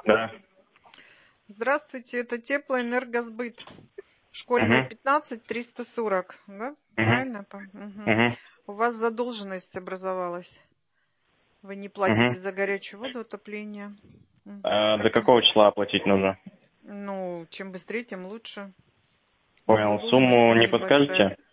Да. Здравствуйте, это Теплоэнергосбыт. Школьная Угу. 15 340, да? Правильно? Мгм. Угу. У вас задолженность образовалась. Вы не Угу. платите за горячую воду, отопление. До какого числа оплатить нужно? Ну, чем быстрее, тем лучше. Понял. Сумму Задолженность-то не небольшая. подскажете?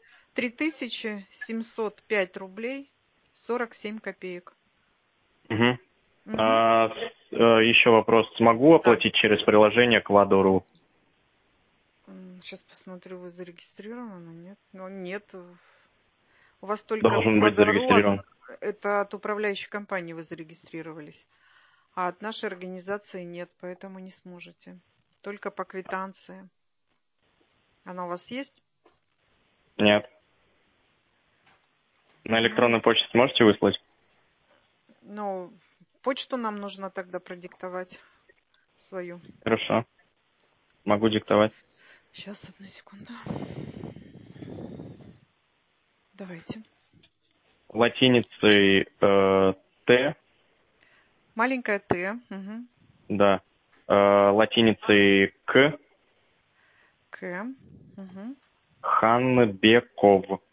3705 рублей 47 копеек. Угу. Мгм. Еще вопрос. Смогу Да. оплатить через приложение Кладо.ру? Сейчас посмотрю, вы зарегистрированы? Нет? Ну, нет. У вас только Должен быть Кладо.ру, зарегистрирован. это от управляющей компании вы зарегистрировались. А от нашей организации нет, поэтому не сможете. Только по квитанции. Она у вас есть? Нет. На Ну, электронную почту сможете выслать? ну, почту нам нужно тогда продиктовать свою. Хорошо. Могу диктовать. Сейчас, одну секунду. Давайте. Латиницей Т, Маленькая Т. Угу. да. Латиницей К, К. Угу. Ханбеков.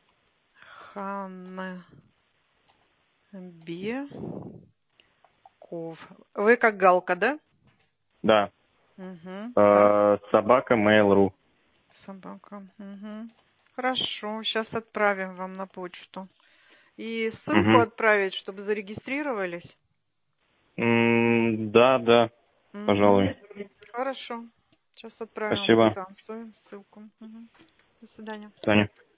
Ханбеков. Вы как Галка, да? Да. Угу. Так. Собака Mail.ru. Собака. Угу. Хорошо, сейчас отправим вам на почту. И ссылку Угу. отправить, чтобы зарегистрировались. Да, Угу. пожалуй. Хорошо. Сейчас отправим вам Спасибо. квитанцию, ссылку. Угу. До свидания. До свидания.